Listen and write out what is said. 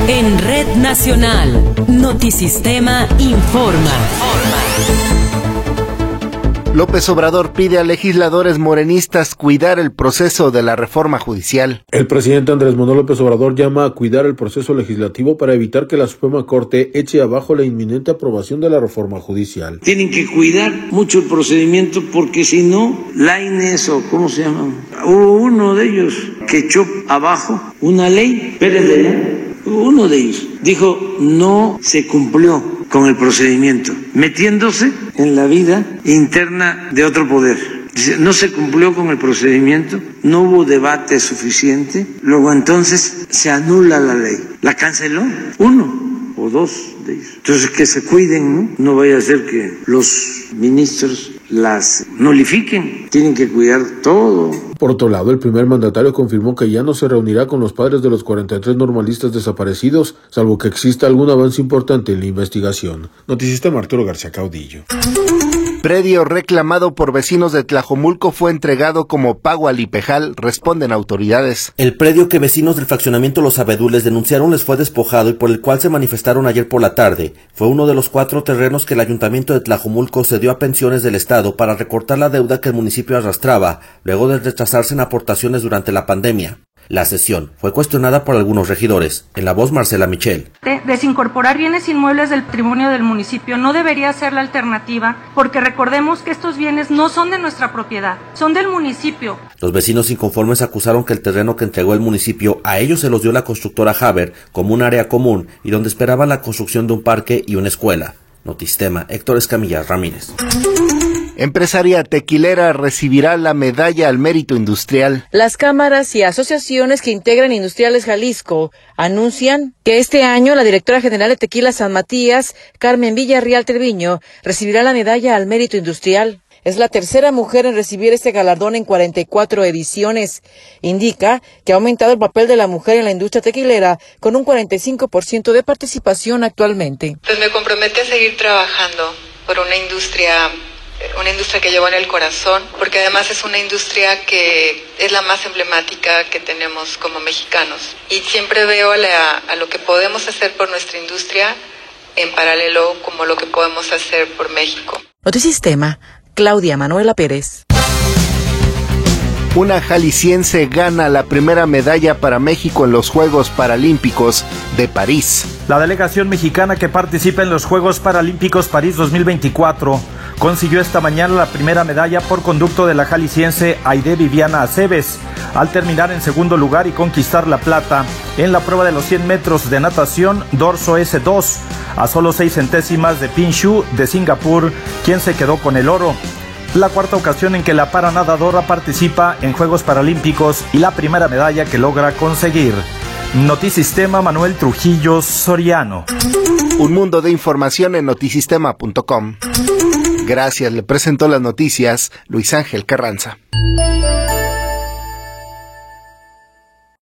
En Red Nacional, Notisistema informa. López Obrador pide a legisladores morenistas cuidar el proceso de la reforma judicial. El presidente Andrés Manuel López Obrador llama a cuidar el proceso legislativo para evitar que la Suprema Corte eche abajo la inminente aprobación de la reforma judicial. Tienen que cuidar mucho el procedimiento porque si no, Lainez o ¿cómo se llama? Hubo uno de ellos que echó abajo una ley, Pérez de Ayala. Uno de ellos dijo no se cumplió con el procedimiento, metiéndose en la vida interna de otro poder. Dice, no se cumplió con el procedimiento, no hubo debate suficiente, luego entonces se anula la ley. La canceló uno o dos de ellos. Entonces que se cuiden, ¿no? No vaya a ser que los ministros las nulifiquen, tienen que cuidar todo. Por otro lado, el primer mandatario confirmó que ya no se reunirá con los padres de los 43 normalistas desaparecidos, salvo que exista algún avance importante en la investigación. Notisistema Arturo García Caudillo. Predio reclamado por vecinos de Tlajomulco fue entregado como pago al IPEJAL, responden autoridades. El predio que vecinos del fraccionamiento Los Abedules denunciaron les fue despojado y por el cual se manifestaron ayer por la tarde, fue uno de los 4 terrenos que el ayuntamiento de Tlajomulco cedió a pensiones del Estado para recortar la deuda que el municipio arrastraba, luego de retrasarse en aportaciones durante la pandemia. La cesión fue cuestionada por algunos regidores. En la voz, Marcela Michel. Desincorporar bienes inmuebles del patrimonio del municipio no debería ser la alternativa, porque recordemos que estos bienes no son de nuestra propiedad, son del municipio. Los vecinos inconformes acusaron que el terreno que entregó el municipio a ellos se los dio la constructora Haber como un área común y donde esperaban la construcción de un parque y una escuela. Notisistema, Héctor Escamilla Ramírez. Empresaria tequilera recibirá la medalla al mérito industrial. Las cámaras y asociaciones que integran Industriales Jalisco anuncian que este año la directora general de Tequila San Matías, Carmen Villarreal Treviño, recibirá la medalla al mérito industrial. Es la tercera mujer en recibir este galardón en 44 ediciones. Indica que ha aumentado el papel de la mujer en la industria tequilera con un 45% de participación actualmente. Pues me comprometo a seguir trabajando por una industria que llevo en el corazón, porque además es una industria que es la más emblemática que tenemos como mexicanos. Y siempre veo a lo que podemos hacer por nuestra industria en paralelo como lo que podemos hacer por México. Notisistema, Claudia Manuela Pérez. Una jalisciense gana la primera medalla para México en los Juegos Paralímpicos de París. La delegación mexicana que participa en los Juegos Paralímpicos París 2024 consiguió esta mañana la primera medalla por conducto de la jalisciense Aide Viviana Aceves, al terminar en segundo lugar y conquistar la plata en la prueba de los 100 metros de natación dorso S2, a solo 6 centésimas de Pin Shu de Singapur, quien se quedó con el oro. La cuarta ocasión en que la paranadadora participa en Juegos Paralímpicos y la primera medalla que logra conseguir. Notisistema, Manuel Trujillo Soriano. Un mundo de información en notisistema.com. Gracias, le presentó las noticias Luis Ángel Carranza.